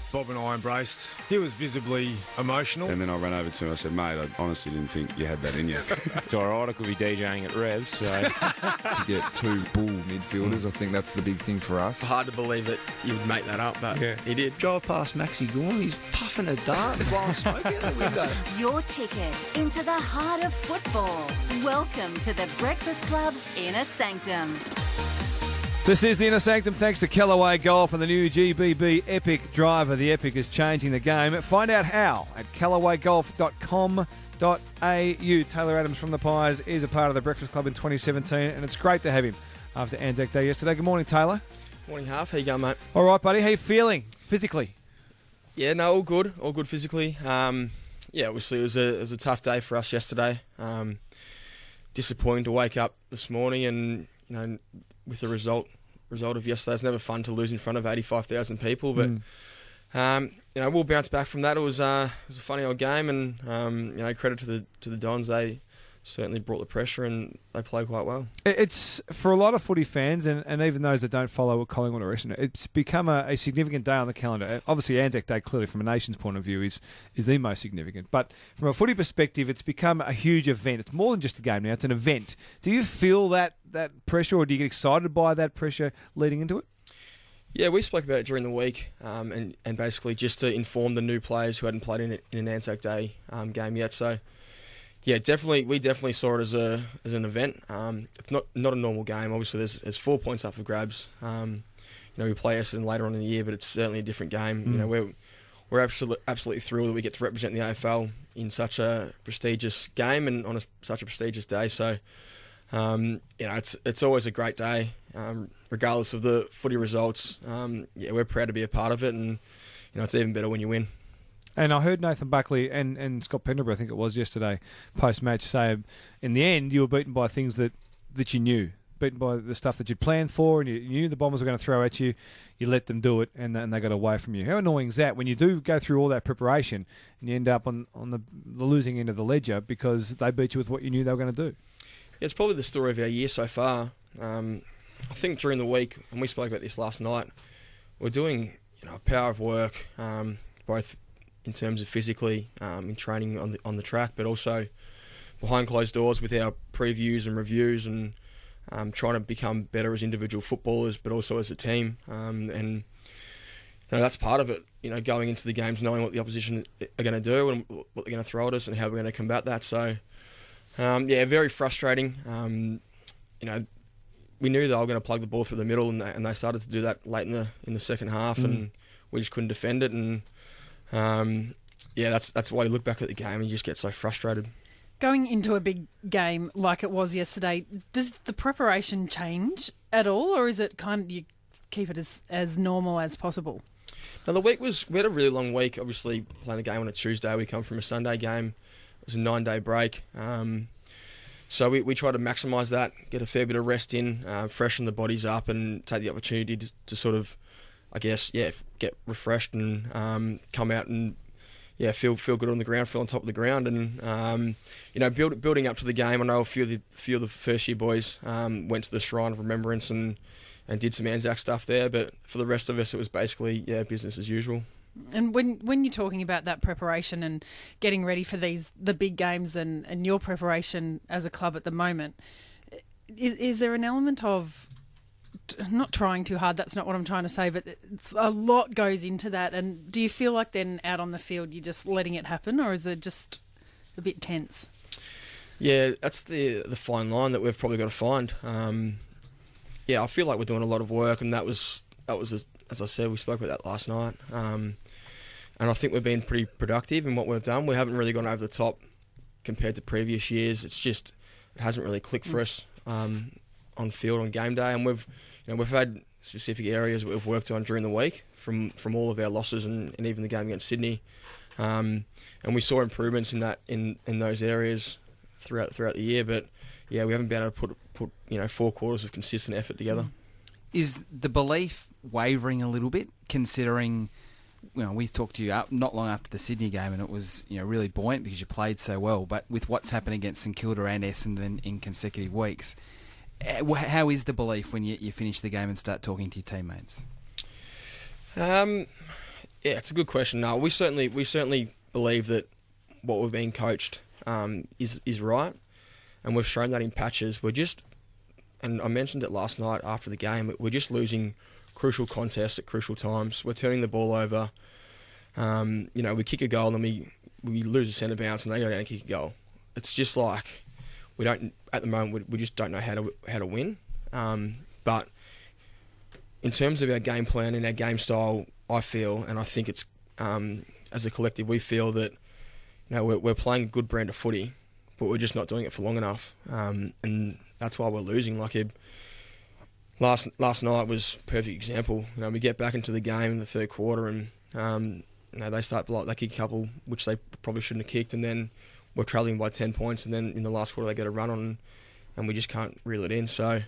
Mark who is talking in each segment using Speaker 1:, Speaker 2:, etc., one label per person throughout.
Speaker 1: Bob and I embraced. He was visibly emotional.
Speaker 2: And then I ran over to him. I said, mate, I honestly didn't think you had that in you.
Speaker 3: It's all right. I could be DJing at Revs. So
Speaker 4: To get two bull midfielders, I think that's the big thing for us.
Speaker 5: Hard to believe that you would make that up, but he did.
Speaker 6: Drive past Maxi Gorn, he's puffing a dart, blowing smoke out the window.
Speaker 7: Your ticket into the heart of football. Welcome to the Breakfast Club's Inner Sanctum.
Speaker 8: This is the Inner Sanctum thanks to Callaway Golf and the new GBB Epic driver. The Epic is changing the game. Find out how at callawaygolf.com.au. Taylor Adams from the Pies is a part of the Breakfast Club in 2017, and it's great to have him after Anzac Day yesterday. Good morning, Taylor.
Speaker 5: Morning, Half. How you going, mate?
Speaker 8: All right, buddy. How you feeling physically?
Speaker 5: Yeah, no, all good. All good physically. Obviously it was a tough day for us yesterday. Disappointing to wake up this morning and, with the result of yesterday. It's never fun to lose in front of 85,000 people, but we'll bounce back from that. It was a funny old game, and credit to the Dons. They certainly brought the pressure and they played quite well. It's
Speaker 8: for a lot of footy fans and even those that don't follow Collingwood or Essendon, it's become a significant day on the calendar. Obviously, Anzac Day, clearly from a nation's point of view, is the most significant. But from a footy perspective, it's become a huge event. It's more than just a game now; it's an event. Do you feel that pressure, or do you get excited by that pressure leading into it?
Speaker 5: Yeah, we spoke about it during the week, and basically just to inform the new players who hadn't played in an Anzac Day game yet. So. Yeah, definitely. We definitely saw it as an event. It's not a normal game. Obviously, there's 4 points up for grabs. We play Essendon later on in the year, but it's certainly a different game. We're absolutely thrilled that we get to represent the AFL in such a prestigious game and on such a prestigious day. So, it's always a great day, regardless of the footy results. We're proud to be a part of it, and it's even better when you win.
Speaker 8: And I heard Nathan Buckley and Scott Pendlebury, I think it was yesterday, post-match, say in the end you were beaten by things that you knew, beaten by the stuff that you'd planned for and you knew the Bombers were going to throw at you. You let them do it and they got away from you. How annoying is that when you do go through all that preparation and you end up on the losing end of the ledger because they beat you with what you knew they were going to do?
Speaker 5: Yeah, it's probably the story of our year so far. I think during the week, and we spoke about this last night, we're doing a power of work, both in terms of physically, in training on the track, but also behind closed doors with our previews and reviews and trying to become better as individual footballers, but also as a team. And that's part of it, going into the games, knowing what the opposition are going to do and what they're going to throw at us and how we're going to combat that. So, very frustrating. We knew they were going to plug the ball through the middle, and they started to do that late in the second half, and we just couldn't defend it. And that's why you look back at the game and you just get so frustrated.
Speaker 9: Going into a big game like it was yesterday, does the preparation change at all, or is it kind of you keep it as normal as possible?
Speaker 5: Now, we had a really long week, obviously playing the game on a Tuesday. We come from a Sunday game. It was a 9-day break. So we try to maximise that, get a fair bit of rest in, freshen the bodies up and take the opportunity to sort of, get refreshed and come out and feel good on the ground, feel on top of the ground, and building up to the game. I know a few of the first year boys went to the Shrine of Remembrance and did some Anzac stuff there, but for the rest of us, it was basically business as usual.
Speaker 9: And when you're talking about that preparation and getting ready for the big games and your preparation as a club at the moment, is there an element of not trying too hard, that's not what I'm trying to say, but a lot goes into that, and do you feel like then out on the field you're just letting it happen, or is it just a bit tense?
Speaker 5: Yeah, that's the fine line that we've probably got to find. I feel like we're doing a lot of work, and that was as I said, we spoke about that last night, and I think we've been pretty productive in what we've done. We haven't really gone over the top compared to previous years. It's just it hasn't really clicked for us on field on game day, and we've had specific areas we've worked on during the week from all of our losses and even the game against Sydney, and we saw improvements in those areas throughout the year. But we haven't been able to put 4 quarters of consistent effort together.
Speaker 10: Is the belief wavering a little bit, considering we talked to you not long after the Sydney game, and it was really buoyant because you played so well. But with what's happened against St Kilda and Essendon in consecutive weeks, how is the belief when you finish the game and start talking to your teammates?
Speaker 5: Yeah, it's a good question. No, we certainly believe that what we're being coached is right, and we've shown that in patches. And I mentioned it last night after the game, we're just losing crucial contests at crucial times. We're turning the ball over. We kick a goal and then we lose a centre bounce and they go down and kick a goal. It's just like we don't at the moment. We just don't know how to win. But in terms of our game plan and our game style, I feel, and I think it's as a collective, we feel that we're playing a good brand of footy, but we're just not doing it for long enough, and that's why we're losing. Like last night was a perfect example. We get back into the game in the third quarter, and they they kick a couple which they probably shouldn't have kicked, and then we're trailing by 10 points, and then in the last quarter they get a run on, and we just can't reel it in. So,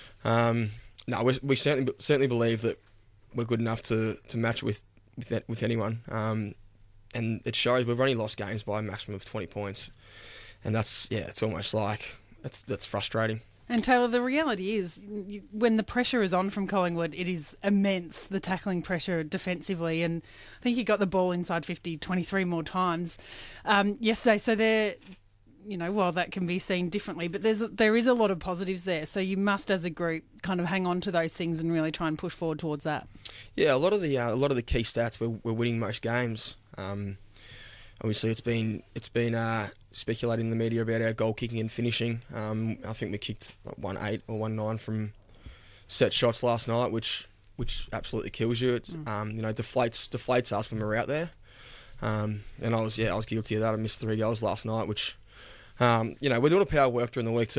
Speaker 5: we certainly believe that we're good enough to match with anyone, and it shows. We've only lost games by a maximum of 20 points, and it's almost like that's frustrating.
Speaker 9: And Taylor, the reality is, when the pressure is on from Collingwood, it is immense, the tackling pressure defensively. And I think he got the ball inside 50 23 more times yesterday. So while that can be seen differently, but there is a lot of positives there. So you must, as a group, kind of hang on to those things and really try and push forward towards that.
Speaker 5: Yeah, a lot of the key stats, we're winning most games. Obviously, it's been speculating in the media about our goal kicking and finishing. I think we kicked 1-8 or 1-9 from set shots last night, which absolutely kills you. It deflates us when we're out there. And I was guilty of that. I missed 3 goals last night, which we're doing a power work during the week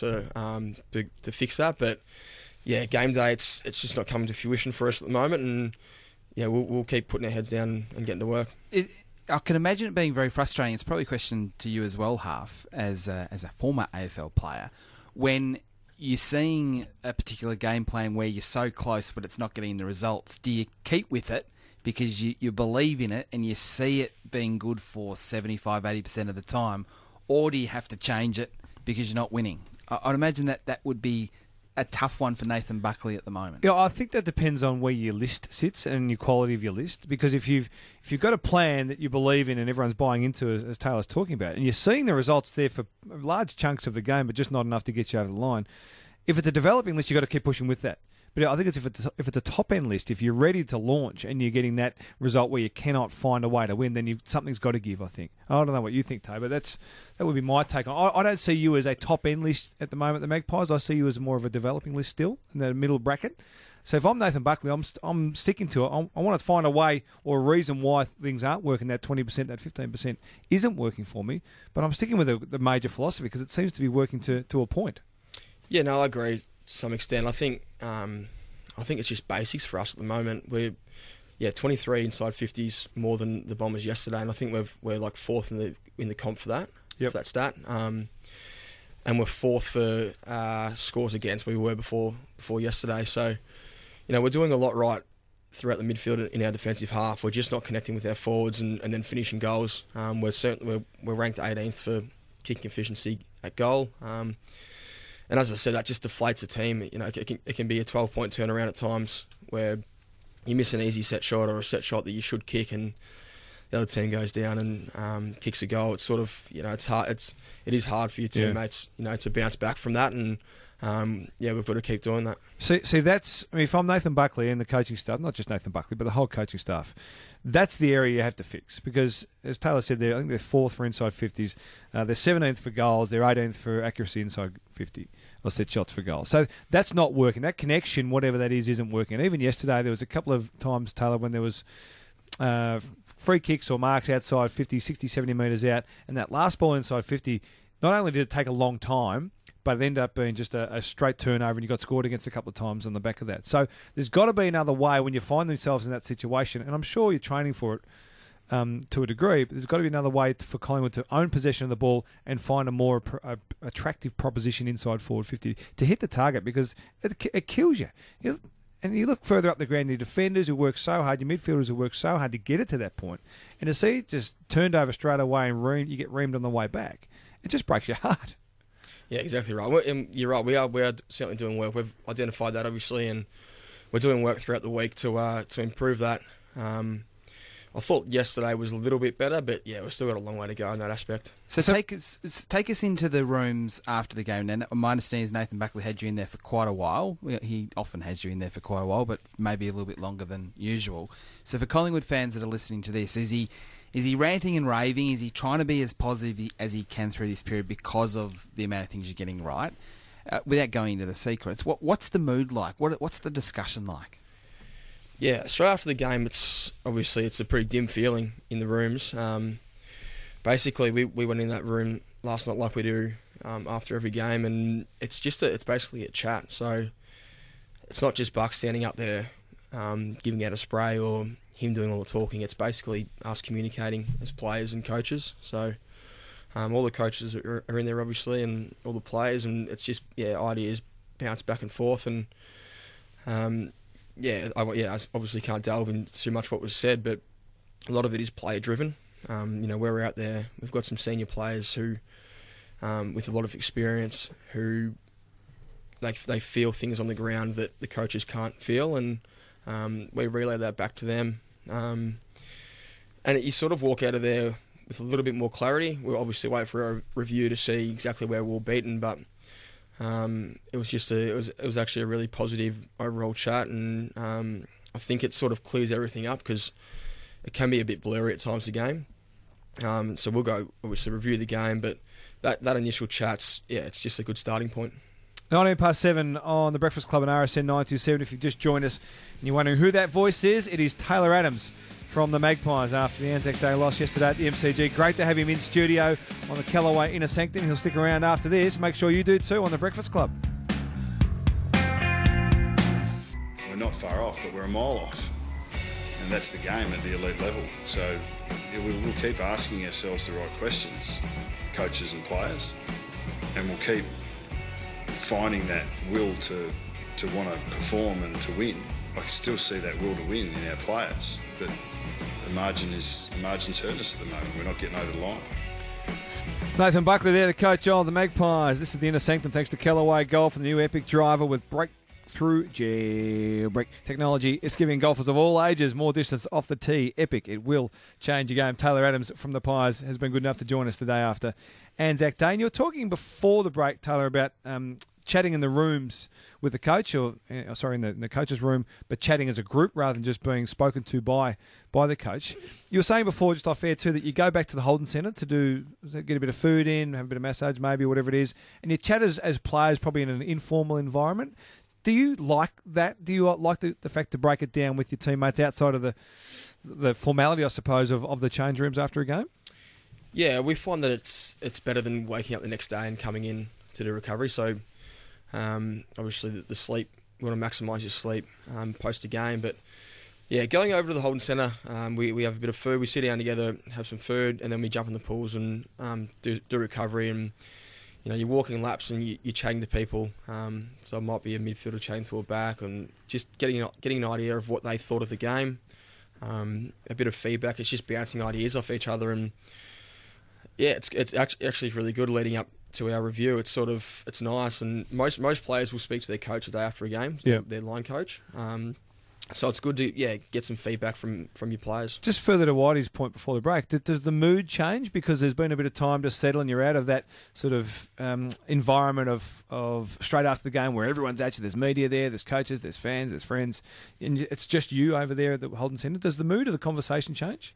Speaker 5: to fix that. But yeah, game day, it's just not coming to fruition for us at the moment, and yeah, we'll keep putting our heads down and getting to work.
Speaker 10: I can imagine it being very frustrating. It's probably a question to you as well, Half, as a former AFL player. When you're seeing a particular game plan where you're so close but it's not getting the results, do you keep with it because you believe in it and you see it being good for 75-80% of the time, or do you have to change it because you're not winning? I'd imagine that would be a tough one for Nathan Buckley at the moment.
Speaker 8: Yeah, I think that depends on where your list sits and your quality of your list. Because if you've got a plan that you believe in and everyone's buying into, as Taylor's talking about, and you're seeing the results there for large chunks of the game, but just not enough to get you over the line. If it's a developing list, you've got to keep pushing with that. But I think if it's a top end list, if you're ready to launch and you're getting that result where you cannot find a way to win, then something's got to give. I think. I don't know what you think, Tay, but that would be my take on. I don't see you as a top end list at the moment, the Magpies. I see you as more of a developing list still in the middle bracket. So if I'm Nathan Buckley, I'm sticking to it. I want to find a way or a reason why things aren't working. That 20%, that 15% isn't working for me. But I'm sticking with the major philosophy because it seems to be working to a point. Yeah, no, I agree to some extent. I think it's just basics for us at the moment. We're 23 inside 50s more than the Bombers yesterday, and I think we're like fourth in the comp for that. Yep. For that stat. And we're fourth for scores against where we were before yesterday. So, we're doing a lot right throughout the midfield in our defensive half. We're just not connecting with our forwards and then finishing goals. We're ranked 18th for kicking efficiency at goal. And as I said, that just deflates the team. It can be a 12-point turnaround at times where you miss an easy set shot or a set shot that you should kick, and the other team goes down and kicks a goal. It's sort of it's hard. It is hard for your teammates to bounce back from that, and we've got to keep doing that. See, that's if I'm Nathan Buckley and the coaching staff, not just Nathan Buckley, but the whole coaching staff. That's the area you have to fix because, as Taylor said, I think they're fourth for inside 50s. They're 17th for goals. They're 18th for accuracy inside 50 or set shots for goals. So that's not working. That connection, whatever that is, isn't working. And even yesterday, there was a couple of times, Taylor, when there was free kicks or marks outside 50, 60, 70 metres out, and that last ball inside 50, not only did it take a long time, but it ended up being just a straight turnover, and you got scored against a couple of times on the back of that. So there's got to be another way when you find themselves in that situation, and I'm sure you're training for it to a degree, but there's got to be another way for Collingwood to own possession of the ball and find a more attractive proposition inside forward 50 to hit the target, because it kills you. And you look further up the ground, your defenders who work so hard, your midfielders who work so hard to get it to that point, and to see it just turned over straight away and you get reamed on the way back, it just breaks your heart. Yeah, exactly right. You're right. We are certainly doing work. We've identified that, obviously, and we're doing work throughout the week to improve that.
Speaker 5: I thought yesterday was a little bit better, but yeah, we've still got a long way to go in that aspect.
Speaker 10: So take us into the rooms after the game. Now, my understanding is Nathan Buckley had you in there for quite a while. He often has you in there for quite a while, but maybe a little bit longer than usual. So for Collingwood fans that are listening to this, is he ranting and raving? Is he trying to be as positive as he can through this period because of the amount of things you're getting right? Without going into the secrets, what's the mood like? What's the discussion like?
Speaker 5: Yeah, straight after the game, it's a pretty dim feeling in the rooms. Basically, we went in that room last night like we do after every game, and it's basically a chat. So it's not just Buck standing up there giving out a spray or him doing all the talking. It's basically us communicating as players and coaches. So all the coaches are in there obviously, and all the players, and it's just ideas bounce back and forth, and I obviously can't delve into too much what was said, but a lot of it is player driven. Where we're out there, we've got some senior players who, with a lot of experience, who they feel things on the ground that the coaches can't feel, and we relay that back to them. And you sort of walk out of there with a little bit more clarity. We'll obviously wait for a review to see exactly where we're beaten, but it was actually a really positive overall chat, and I think it sort of clears everything up because it can be a bit blurry at times, the game. So we'll go obviously review the game, but that initial chat's it's just a good starting point.
Speaker 8: 7 on the Breakfast Club and RSN 927. If you've just joined us and you're wondering who that voice is, it is Taylor Adams from the Magpies after the Anzac Day loss yesterday at the MCG. Great to have him in studio on the Callaway Inner Sanctum. He'll stick around after this. Make sure you do too on the Breakfast Club.
Speaker 2: We're not far off, but we're a mile off. And that's the game at the elite level. So we'll keep asking ourselves the right questions, coaches and players, and we'll keep finding that will to want to perform and to win. I can still see that will to win in our players, but the margin's hurting us at the moment. We're not getting over the line.
Speaker 8: Nathan Buckley there, the coach of the Magpies. This is the Inner Sanctum thanks to Callaway Golf and the new Epic driver with breakthrough jailbreak technology. It's giving golfers of all ages more distance off the tee. Epic. It will change your game. Taylor Adams from the Pies has been good enough to join us the day after Anzac Day. And you were talking before the break, Taylor, about chatting in the rooms with the coach, in the coach's room, but chatting as a group rather than just being spoken to by the coach. You were saying before, just off air too, that you go back to the Holden Centre to get a bit of food in, have a bit of massage maybe, whatever it is, and you chat as players probably in an informal environment. Do you like that? Do you like the fact to break it down with your teammates outside of the formality, I suppose, of the change rooms after a game?
Speaker 5: Yeah, we find that it's better than waking up the next day and coming in to do recovery. So obviously the sleep, we want to maximise your sleep post a game. But yeah, going over to the Holden Centre, we have a bit of food. We sit down together, have some food, and then we jump in the pools and do recovery. And you're walking laps and you're chatting to people. So it might be a midfielder chatting to a back, and just getting an idea of what they thought of the game. A bit of feedback. It's just bouncing ideas off each other, and yeah, it's actually really good leading up to our review. It's nice, and most players will speak to their coach the day after a game, their line coach. So it's good to get some feedback from your players. Just
Speaker 8: further to Whitey's point before the break, does the mood change because there's been a bit of time to settle and you're out of that sort of environment of straight after the game where everyone's at you, there's media there's coaches, there's fans, there's friends, and it's just you over there at the Holden Centre. Does the mood of the conversation change?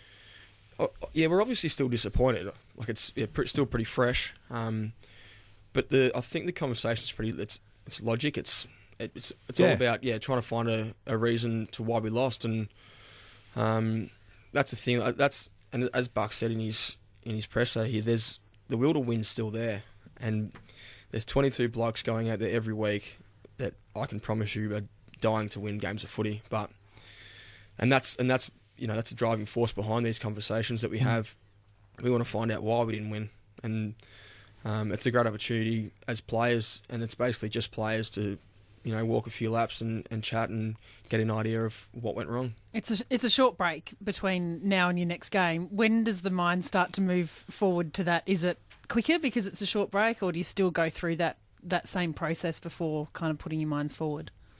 Speaker 5: Yeah, we're obviously still disappointed. Like it's still pretty fresh, but I think the conversation's it's logic. It's all about trying to find a reason to why we lost, and that's the thing. And as Buck said in his presser here, there's the will to win still there, and there's 22 blokes going out there every week that I can promise you are dying to win games of footy. And that's a driving force behind these conversations that we have. We want to find out why we didn't win, and it's a great opportunity as players, and it's basically just players to walk a few laps and chat and get an idea of what went wrong.
Speaker 9: It's a short break between now and your next game. When does the mind start to move forward to that? Is it quicker because it's a short break, or do you still go through that same process before kind of putting your minds forward?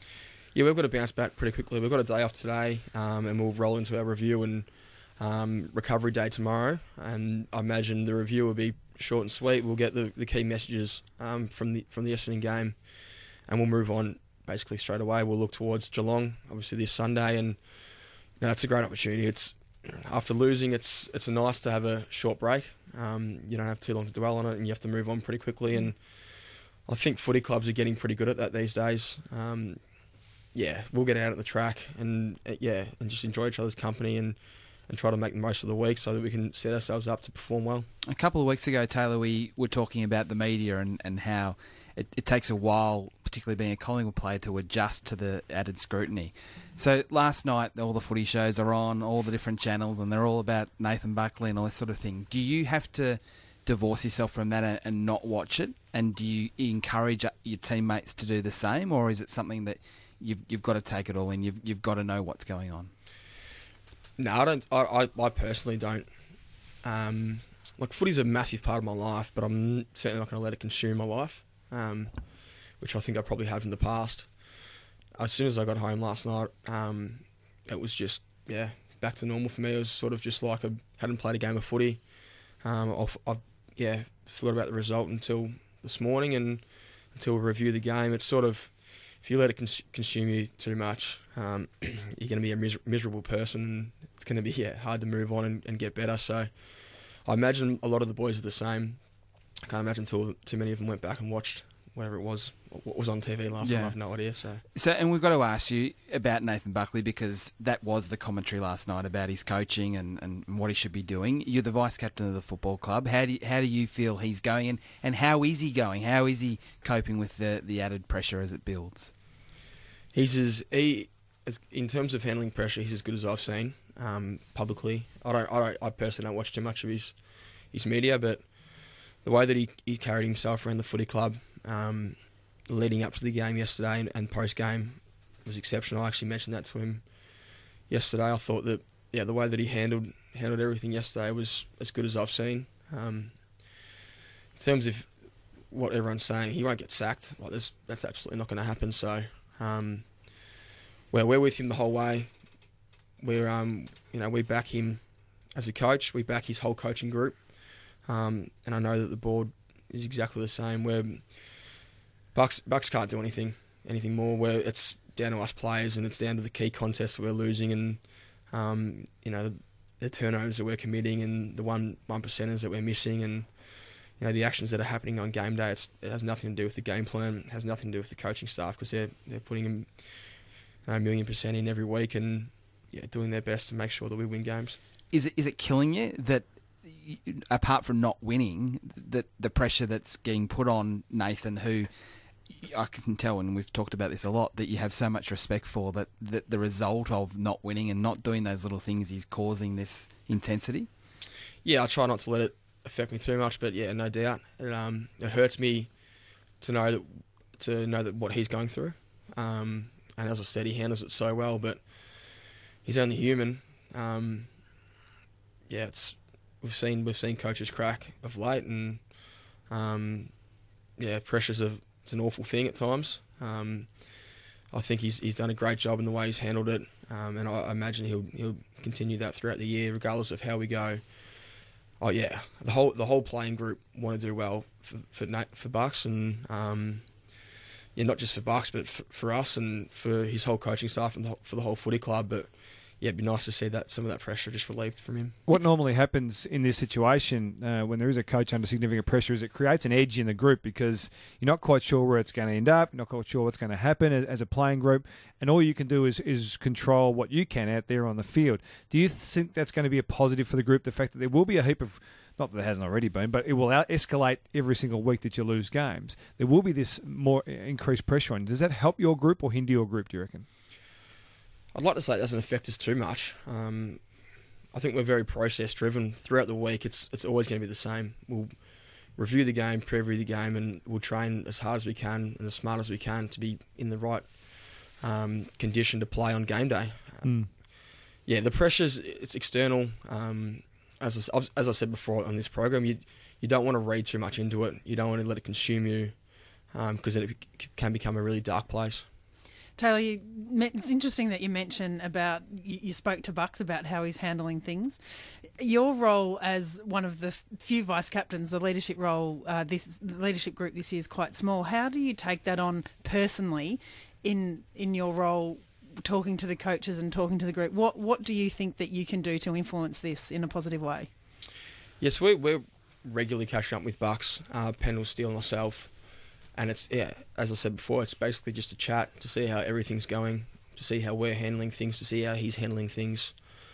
Speaker 5: Yeah, we've got to bounce back pretty quickly. We've got a day off today, and we'll roll into our review and recovery day tomorrow. And I imagine the review will be short and sweet. We'll get the key messages from the Essendon game, and we'll move on basically straight away. We'll look towards Geelong, obviously this Sunday, and it's a great opportunity. It's after losing, it's nice to have a short break. You don't have too long to dwell on it, and you have to move on pretty quickly. And I think footy clubs are getting pretty good at that these days. We'll get out at the track and just enjoy each other's company and try to make the most of the week so that we can set ourselves up to perform well.
Speaker 10: A couple of weeks ago, Taylor, we were talking about the media and how it takes a while, particularly being a Collingwood player, to adjust to the added scrutiny. So last night, all the footy shows are on, all the different channels, and they're all about Nathan Buckley and all this sort of thing. Do you have to divorce yourself from that and not watch it? And do you encourage your teammates to do the same, or is it something that you've got to take it all in? You've got to know what's going on.
Speaker 5: No, I don't. I personally don't. Footy's a massive part of my life, but I'm certainly not going to let it consume my life, which I think I probably have in the past. As soon as I got home last night, it was just back to normal for me. It was sort of just like I hadn't played a game of footy. I forgot about the result until this morning, and until we review the game. It's sort of, if you let it consume you too much, you're going to be a miserable person, and it's going to be hard to move on and get better. So I imagine a lot of the boys are the same. I can't imagine too many of them went back and watched whatever it was, what was on TV last time. I have no idea. So,
Speaker 10: and we've got to ask you about Nathan Buckley, because that was the commentary last night about his coaching and what he should be doing. You're the vice captain of the football club. How do you feel he's going, and how is he going? How is he coping with the added pressure as it builds?
Speaker 5: In terms of handling pressure, he's as good as I've seen publicly. I personally don't watch too much of his media, but the way that he carried himself around the footy club, leading up to the game yesterday and post game, was exceptional. I actually mentioned that to him yesterday. I thought that the way that he handled everything yesterday was as good as I've seen. In terms of what everyone's saying, he won't get sacked. That's absolutely not going to happen. So we're with him the whole way. We back him as a coach. We back his whole coaching group, and I know that the board is exactly the same. Where Bucks can't do anything more. Where it's down to us players, and it's down to the key contests that we're losing, and the turnovers that we're committing, and the one percenters that we're missing, and the actions that are happening on game day. It has nothing to do with the game plan. It has nothing to do with the coaching staff, because they're putting them a 1,000,000% in every week, and doing their best to make sure that we win games.
Speaker 10: Is it killing you that, apart from not winning, that the pressure that's getting put on Nathan, who I can tell, and we've talked about this a lot, that you have so much respect for, that the result of not winning and not doing those little things is causing this intensity?
Speaker 5: Yeah, I try not to let it affect me too much, but no doubt it hurts me to know that what he's going through. And as I said, he handles it so well, but he's only human. We've seen coaches crack of late, and pressure's it's an awful thing at times. I think he's done a great job in the way he's handled it, and I imagine he'll continue that throughout the year, regardless of how we go. The whole playing group want to do well for Bucks, and not just for Bucks, but for us and for his whole coaching staff and for the whole footy club. But it'd be nice to see that some of that pressure just relieved from him.
Speaker 8: What normally happens in this situation when there is a coach under significant pressure is it creates an edge in the group, because you're not quite sure where it's going to end up, you're not quite sure what's going to happen as a playing group, and all you can do is control what you can out there on the field. Do you think that's going to be a positive for the group, the fact that there will be a heap of, not that there hasn't already been, but it will escalate every single week that you lose games? There will be this more increased pressure on you. Does that help your group or hinder your group, do you reckon?
Speaker 5: I'd like to say it doesn't affect us too much. I think we're very process-driven. Throughout the week, it's always going to be the same. We'll review the game, preview the game, and we'll train as hard as we can and as smart as we can to be in the right condition to play on game day. The pressure's it's external. As I've said before on this program, you don't want to read too much into it. You don't want to let it consume you, because it can become a really dark place.
Speaker 9: Taylor, it's interesting that you mention about, you spoke to Bucks about how he's handling things. Your role as one of the few vice captains, the leadership role, the leadership group this year is quite small. How do you take that on personally in your role, talking to the coaches and talking to the group? What do you think that you can do to influence this in a positive way?
Speaker 5: Yes, we're regularly catching up with Bucks, Pendle, Steele, and myself. And it's, as I said before, it's basically just a chat to see how everything's going, to see how we're handling things, to see how he's handling things.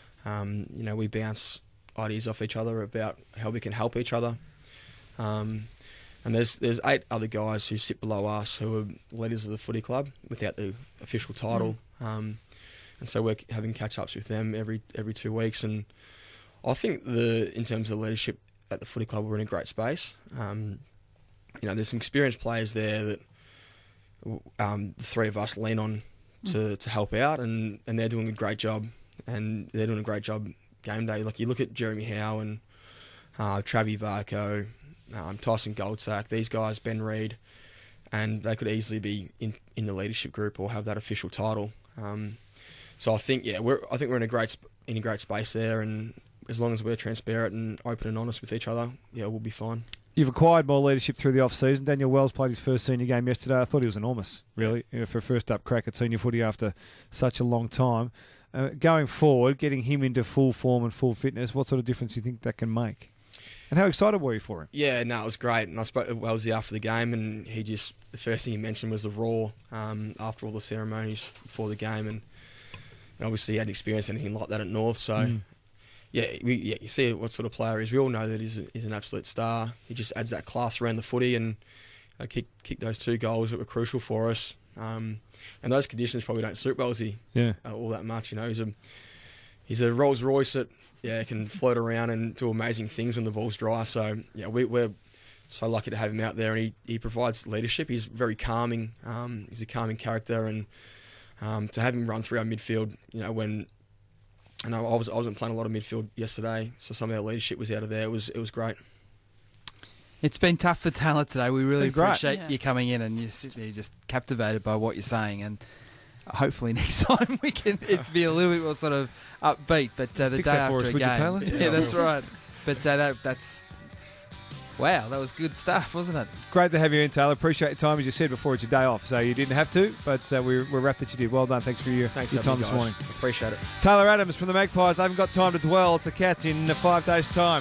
Speaker 5: We bounce ideas off each other about how we can help each other. And there's 8 other guys who sit below us who are leaders of the footy club without the official title. And so we're having catch-ups with them every 2 weeks. And I think in terms of leadership at the footy club, we're in a great space. There's some experienced players there that the 3 of us lean on to help out, and they're doing a great job. And they're doing a great job game day. Like, you look at Jeremy Howe and Travi Varco, Tyson Goldsack, these guys, Ben Reid, and they could easily be in the leadership group or have that official title. So I think we're in a great space there, and as long as we're transparent and open and honest with each other, we'll be fine.
Speaker 8: You've acquired more leadership through the off-season. Daniel Wells played his first senior game yesterday. I thought he was enormous, really, for a first-up crack at senior footy after such a long time. Going forward, getting him into full form and full fitness, what sort of difference do you think that can make? And how excited were you for him?
Speaker 5: Yeah, no, it was great. And I spoke to Wellsy after the game, and the first thing he mentioned was the raw after all the ceremonies before the game. And obviously he hadn't experienced anything like that at North, so... you see what sort of player he is. We all know that he's an absolute star. He just adds that class around the footy, and kicked those 2 goals that were crucial for us. And those conditions probably don't suit Wellesley all that much. He's a Rolls Royce that can float around and do amazing things when the ball's dry. So we're so lucky to have him out there, and he provides leadership. He's very calming. He's a calming character, and to have him run through our midfield, when. And I wasn't playing a lot of midfield yesterday, so some of our leadership was out of there. It was great.
Speaker 10: It's been tough for Taylor today. We really appreciate you coming in, and you sit there just captivated by what you're saying. And hopefully next time we can be a little bit more sort of upbeat. But the
Speaker 8: Fix
Speaker 10: day
Speaker 8: that for
Speaker 10: after
Speaker 8: us,
Speaker 10: a
Speaker 8: would you,
Speaker 10: game,
Speaker 8: Taylor?
Speaker 10: yeah, that's right. But that's wow, that was good stuff, wasn't it?
Speaker 8: Great to have you in, Taylor. Appreciate your time. As you said before, it's your day off, so you didn't have to, but we're wrapped that you did. Well done. Thanks for your time this morning.
Speaker 5: Appreciate it.
Speaker 8: Taylor Adams from the Magpies. They haven't got time to dwell. It's the Cats in 5 days' time.